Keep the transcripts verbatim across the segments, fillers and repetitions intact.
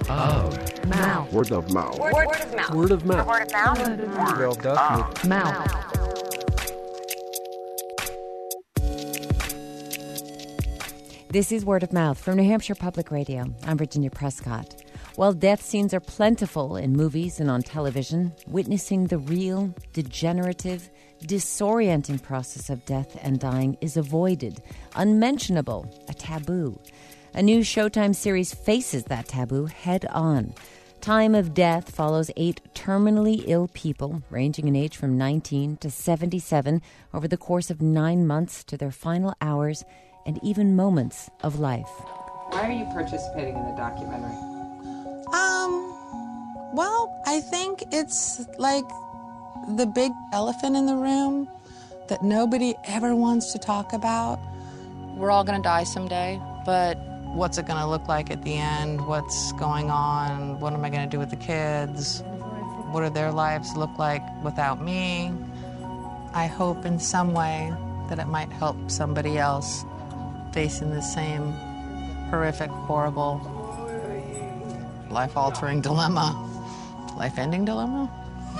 of mouth. Word of mouth. Word, word of mouth. Word of mouth. Word of mouth. Word of Mouth. This is Word of Mouth from New Hampshire Public Radio. I'm Virginia Prescott. While death scenes are plentiful in movies and on television, witnessing the real, degenerative, disorienting process of death and dying is avoided, unmentionable, a taboo. A new Showtime series faces that taboo head on. Time of Death follows eight terminally ill people, ranging in age from nineteen to seventy-seven, over the course of nine months to their final hours and even moments of life. Why are you participating in the documentary? Um, well, I think it's like the big elephant in the room that nobody ever wants to talk about. We're all going to die someday, but What's it going to look like at the end? What's going on? What am I going to do with the kids? What do their lives look like without me? I hope in some way that it might help somebody else facing the same horrific, horrible, life-altering dilemma. Life-ending dilemma?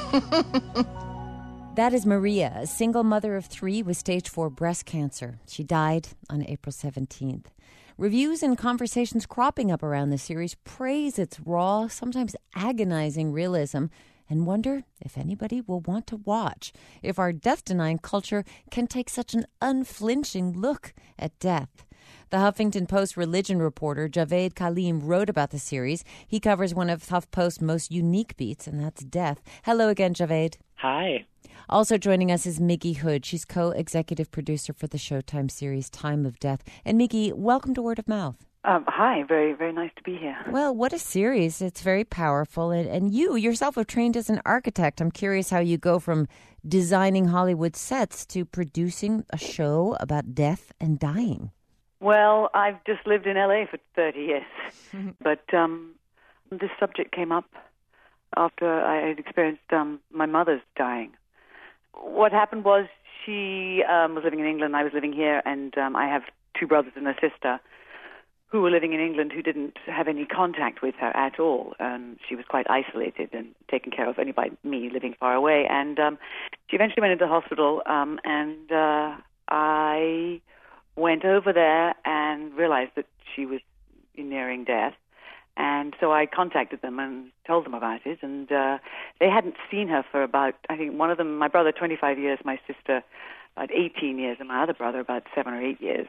That is Maria, a single mother of three with stage four breast cancer. She died on April seventeenth. Reviews and conversations cropping up around the series praise its raw, sometimes agonizing realism and wonder if anybody will want to watch, if our death-denying culture can take such an unflinching look at death. The Huffington Post religion reporter Javed Kaleem wrote about the series. He covers one of HuffPost's most unique beats, and that's death. Hello again, Javed. Hi. Also joining us is Miggy Hood. She's co-executive producer for the Showtime series Time of Death. And Miggy, welcome to Word of Mouth. Um, hi, very, very nice to be here. Well, what a series. It's very powerful. And, and you yourself have trained as an architect. I'm curious how you go from designing Hollywood sets to producing a show about death and dying. Well, I've just lived in L A for thirty years. But um, this subject came up after I had experienced um, my mother's dying. What happened was she um, was living in England, I was living here, and um, I have two brothers and a sister who were living in England who didn't have any contact with her at all. Um, she was quite isolated and taken care of only by me living far away. And um, she eventually went into the hospital, um, and uh, I went over there and realized that she was nearing death. And so I contacted them and told them about it. And uh, they hadn't seen her for about, I think one of them, my brother, twenty-five years, my sister, about eighteen years, and my other brother, about seven or eight years.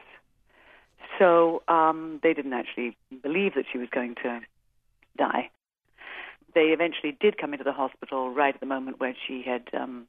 So um, they didn't actually believe that she was going to die. They eventually did come into the hospital right at the moment where she had um,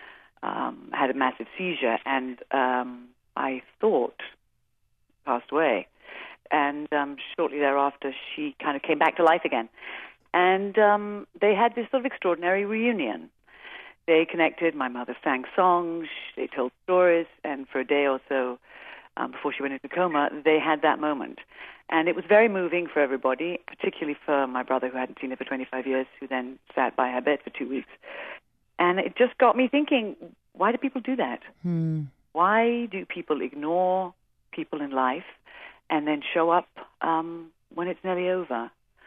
um, had a massive seizure, and um, I thought passed away. And um, shortly thereafter, she kind of came back to life again. And um, they had this sort of extraordinary reunion. They connected. My mother sang songs. They told stories. And for a day or so um, before she went into coma, they had that moment. And it was very moving for everybody, particularly for my brother, who hadn't seen her for twenty-five years, who then sat by her bed for two weeks. And it just got me thinking, why do people do that? Hmm. Why do people ignore people in life and then show up um, when it's nearly over?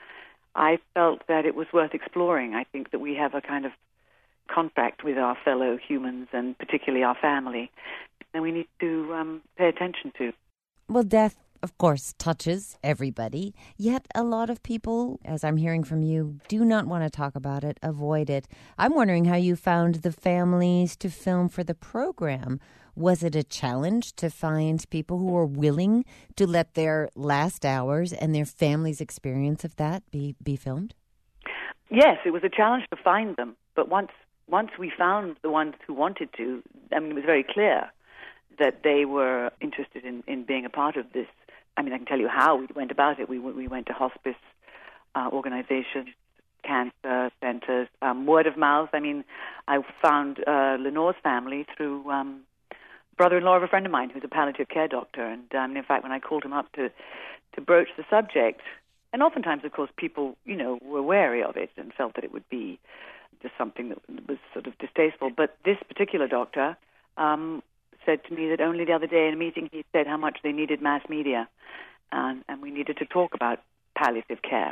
I felt that it was worth exploring. I think that we have a kind of contract with our fellow humans, and particularly our family, that we need to um, pay attention to. Well, death, of course, touches everybody, yet a lot of people, as I'm hearing from you, do not want to talk about it, avoid it. I'm wondering how you found the families to film for the program. Was it a challenge to find people who were willing to let their last hours and their family's experience of that be, be filmed? Yes, it was a challenge to find them. But once once we found the ones who wanted to, I mean, it was very clear that they were interested in, in being a part of this. I mean, I can tell you how we went about it. We we went to hospice uh, organizations, cancer centers, um, word of mouth. I mean, I found uh, Lenore's family through um, brother-in-law of a friend of mine who's a palliative care doctor. And um, in fact, when I called him up to, to broach the subject, and oftentimes, of course, people, you know, were wary of it and felt that it would be just something that was sort of distasteful. But this particular doctor um, said to me that only the other day in a meeting he said how much they needed mass media, and, and we needed to talk about palliative care.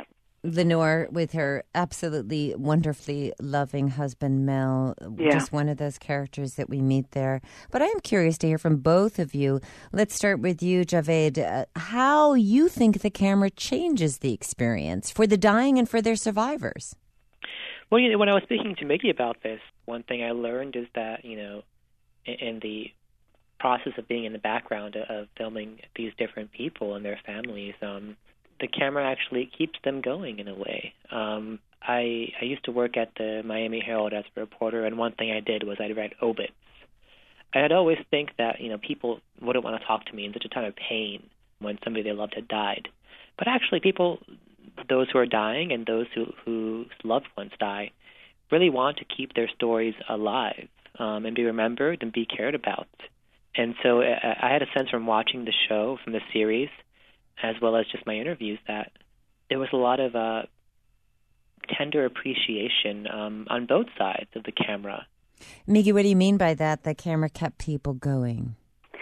Lenore with her absolutely wonderfully loving husband, Mel, Yeah. just one of those characters that we meet there. But I am curious to hear from both of you. Let's start with you, Javed, uh, how you think the camera changes the experience for the dying and for their survivors. Well, you know, when I was speaking to Miggy about this, one thing I learned is that, you know, in, in the process of being in the background of filming these different people and their families, um, the camera actually keeps them going in a way. Um, I I used to work at the Miami Herald as a reporter, and one thing I did was I'd write obits. I'd always think that, you know, people wouldn't want to talk to me in such a time of pain when somebody they loved had died. But actually people, those who are dying and those who whose loved ones die, really want to keep their stories alive um, and be remembered and be cared about. And so I, I had a sense from watching the show, from the series, as well as just my interviews, that there was a lot of uh, tender appreciation um, on both sides of the camera. Miggy, what do you mean by that? The camera kept people going.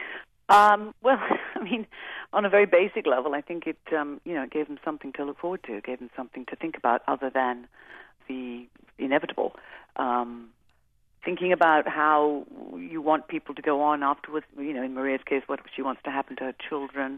Um, well, I mean, on a very basic level, I think it, um, you know, it gave them something to look forward to, it gave them something to think about other than the inevitable. Um, thinking about how you want people to go on afterwards, you know, in Maria's case, what she wants to happen to her children,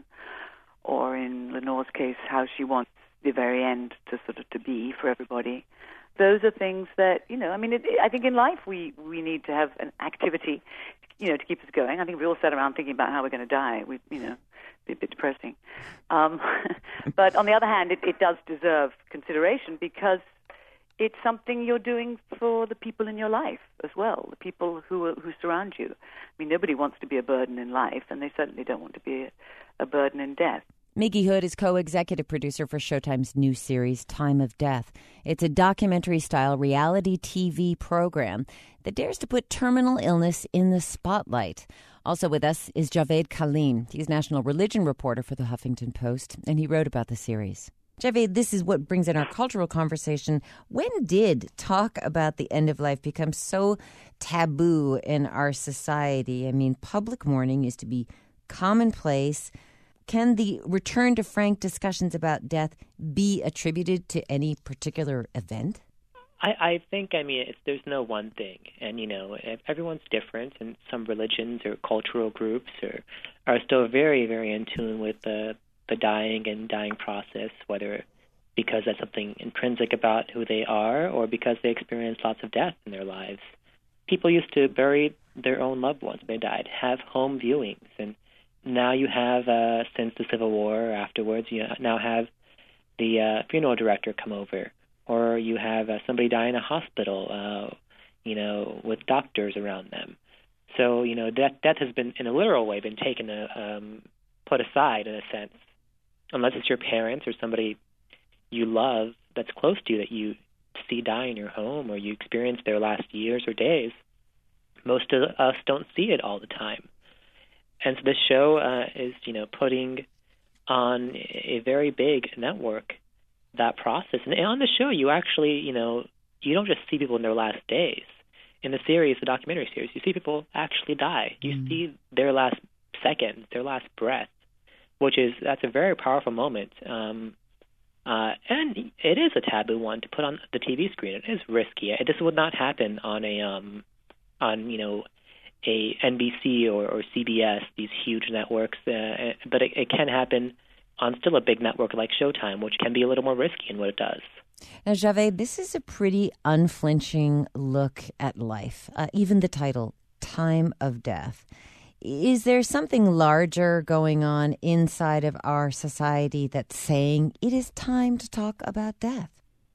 or in Lenore's case, how she wants the very end to sort of to be for everybody. Those are things that, you know, I mean, it, I think in life we, we need to have an activity, you know, to keep us going. I think we all sat around thinking about how we're going to die. We, you know, be a bit depressing. Um, but on the other hand, it, it does deserve consideration because it's something you're doing for the people in your life as well, the people who are, who surround you. I mean, nobody wants to be a burden in life, and they certainly don't want to be a, a burden in death. Miggy Hood is co-executive producer for Showtime's new series, Time of Death. It's a documentary-style reality T V program that dares to put terminal illness in the spotlight. Also with us is Javed Khalim. He's national religion reporter for the Huffington Post, and he wrote about the series. Javed, this is what brings in our cultural conversation. When did talk about the end of life become so taboo in our society? I mean, public mourning used to be commonplace. Can the return to frank discussions about death be attributed to any particular event? I, I think, I mean, it's, there's no one thing. And, you know, everyone's different, and some religions or cultural groups are, are still very, very in tune with the, the dying and dying process, whether because that's something intrinsic about who they are or because they experience lots of death in their lives. People used to bury their own loved ones when they died, have home viewings, and now you have, uh, since the Civil War or afterwards, you now have the uh, funeral director come over, or you have uh, somebody die in a hospital, uh, you know, with doctors around them. So, you know, death, death has been, in a literal way, been taken, uh, um, put aside in a sense, unless it's your parents or somebody you love that's close to you that you see die in your home or you experience their last years or days. Most of us don't see it all the time. And so this show uh, is, you know, putting on a very big network that process. And on the show, you actually, you know, you don't just see people in their last days. In the series, the documentary series, you see people actually die. You mm. see their last seconds, their last breath, which is, that's a very powerful moment. Um, uh, and it is a taboo one to put on the T V screen. It is risky. This would not happen on a, um, on, you know, a N B C or, or C B S, these huge networks, uh, but it, it can happen on still a big network like Showtime, which can be a little more risky in what it does. Now, Javed, this is a pretty unflinching look at life. Uh, even the title, Time of Death. Is there something larger going on inside of our society that's saying it is time to talk about death?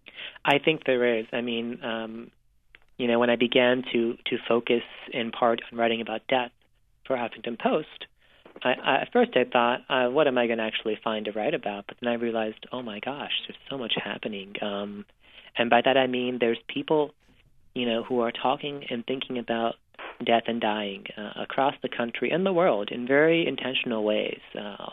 I think there is. I mean, um, you know, when I began to, to focus in part on writing about death for Huffington Post, I, I, at first I thought, uh, what am I going to actually find to write about? But then I realized, oh my gosh, there's so much happening. Um, and by that I mean there's people, you know, who are talking and thinking about death and dying uh, across the country and the world in very intentional ways. Uh,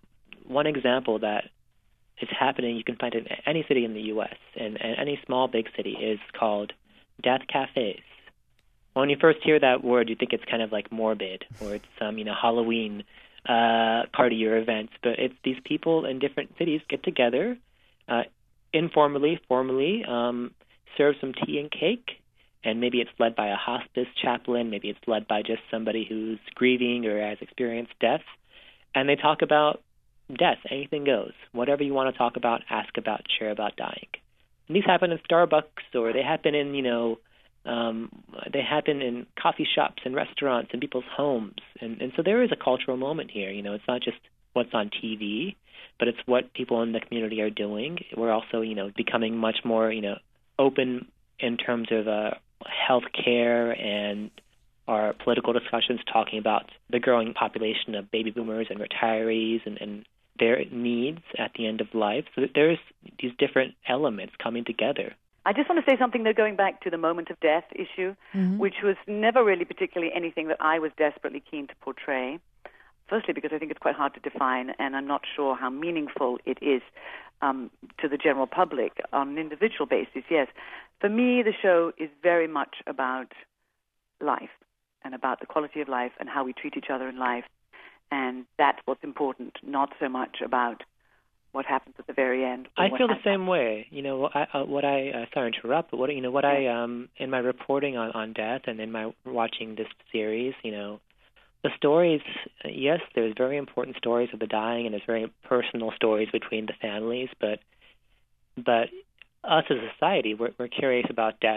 one example that is happening, you can find it in any city in the U S and, and any small, big city, is called death cafes. When you first hear that word, you think it's kind of like morbid, or it's some, you know, Halloween uh, party or event. But it's these people in different cities get together uh, informally, formally, um, serve some tea and cake, and maybe it's led by a hospice chaplain, maybe it's led by just somebody who's grieving or has experienced death, and they talk about death. Anything goes. Whatever you want to talk about, ask about, share about dying. And these happen in Starbucks, or they happen in, you know, um, they happen in coffee shops and restaurants and people's homes. And, and so there is a cultural moment here. You know, it's not just what's on T V, but it's what people in the community are doing. We're also, you know, becoming much more, you know, open in terms of uh, health care and our political discussions, talking about the growing population of baby boomers and retirees and, and their needs at the end of life. So there's these different elements coming together. I just want to say something, though, going back to the moment of death issue, mm-hmm. which was never really particularly anything that I was desperately keen to portray. Firstly, because I think it's quite hard to define, and I'm not sure how meaningful it is um, to the general public on an individual basis. Yes, for me, the show is very much about life and about the quality of life and how we treat each other in life, and that's what's important, not so much about what happens at the very end. I feel the happens. same way. You know, I, uh, what I uh, sorry to interrupt, but what you know, what I um in my reporting on, on death and in my watching this series, you know, the stories. Yes, there's very important stories of the dying, and there's very personal stories between the families. But but us as a society, we're, we're curious about death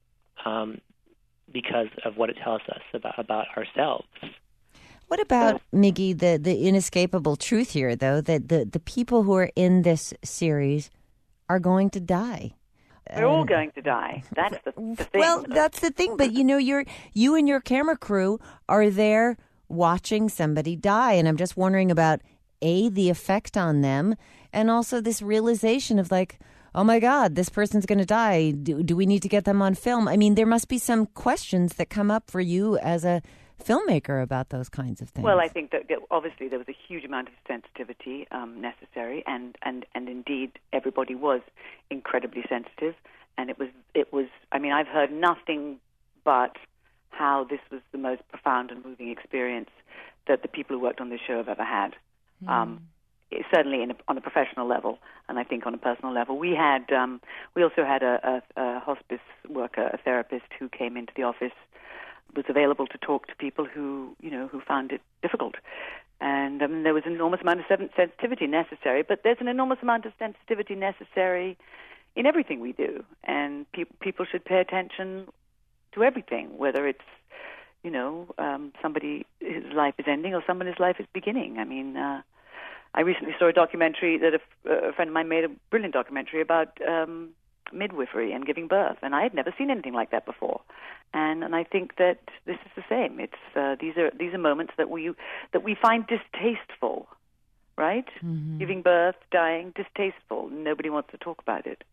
um, because of what it tells us about about ourselves. What about, Miggy, the, the inescapable truth here, though, that the, the people who are in this series are going to die? They're all going to die. That's the, the thing. Well, that's the thing. But, you know, you're, you and your camera crew are there watching somebody die. And I'm just wondering about, A, the effect on them, and also this realization of like, oh, my God, this person's going to die. Do, do we need to get them on film? I mean, there must be some questions that come up for you as a filmmaker about those kinds of things. Well, I think that, that obviously there was a huge amount of sensitivity um, necessary, and, and, and indeed everybody was incredibly sensitive. And it was, it was. I mean, I've heard nothing but how this was the most profound and moving experience that the people who worked on this show have ever had. Mm. Um, certainly in a, on a professional level, and I think on a personal level. We had, um, we also had a, a, a hospice worker, a therapist who came into the office, was available to talk to people who, you know, who found it difficult. And um, there was an enormous amount of sensitivity necessary, but there's an enormous amount of sensitivity necessary in everything we do. And pe- people should pay attention to everything, whether it's, you know, um, somebody, his life is ending or somebody's life is beginning. I mean, uh, I recently saw a documentary that a, f- a friend of mine made, a brilliant documentary about um, midwifery and giving birth, and I had never seen anything like that before. And and I think that this is the same. It's uh, these are these are moments that we that we find distasteful, right? Mm-hmm. Giving birth, dying, distasteful. Nobody wants to talk about it.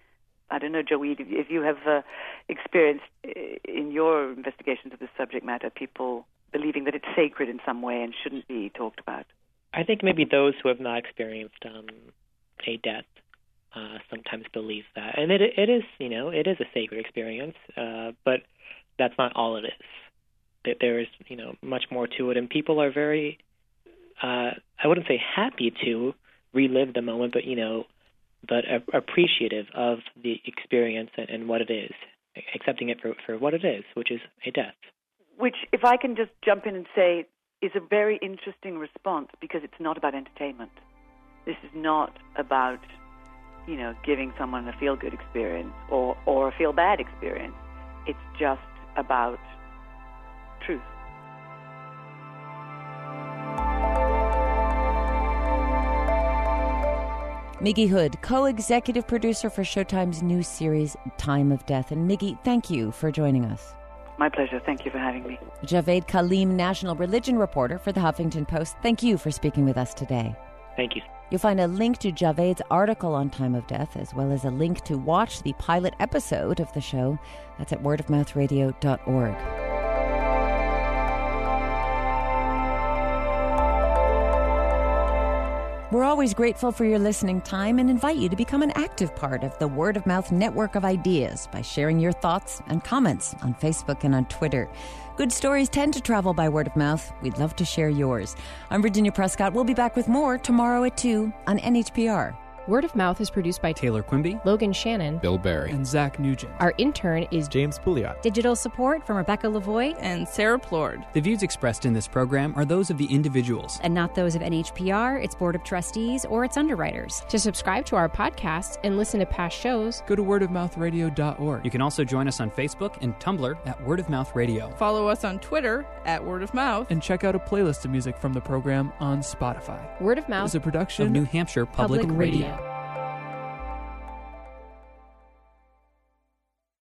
I don't know, Joey, if you have uh, experienced in your investigations of this subject matter people believing that it's sacred in some way and shouldn't be talked about. I think maybe those who have not experienced um, a death uh, sometimes believe that, and it it is you know it is a sacred experience, uh, but that's not all it is. That there is you know much more to it, and people are very uh, I wouldn't say happy to relive the moment, but you know, but uh, appreciative of the experience and, and what it is, accepting it for for what it is, which is a death. Which, if I can just jump in and say, is a very interesting response, because it's not about entertainment. This is not about, you know, giving someone a feel-good experience or, or a feel-bad experience. It's just about truth. Miggy Hood, co-executive producer for Showtime's new series, Time of Death. And Miggy, thank you for joining us. My pleasure. Thank you for having me. Javed Kaleem, national religion reporter for The Huffington Post. Thank you for speaking with us today. Thank you. You'll find a link to Javed's article on Time of Death, as well as a link to watch the pilot episode of the show. That's at word of mouth radio dot org. We're always grateful for your listening time and invite you to become an active part of the Word of Mouth network of ideas by sharing your thoughts and comments on Facebook and on Twitter. Good stories tend to travel by word of mouth. We'd love to share yours. I'm Virginia Prescott. We'll be back with more tomorrow at two on N H P R. Word of Mouth is produced by Taylor Quimby, Logan Shannon, Bill Barry, and Zach Nugent. Our intern is James Pouliot. Digital support from Rebecca Lavoie and Sarah Plord. The views expressed in this program are those of the individuals and not those of N H P R, its board of trustees, or its underwriters. To subscribe to our podcast and listen to past shows, go to word of mouth radio dot org. You can also join us on Facebook and Tumblr at Word of Mouth Radio. Follow us on Twitter at Word of Mouth. And check out a playlist of music from the program on Spotify. Word of Mouth is a production of New Hampshire Public, Public Radio. Radio.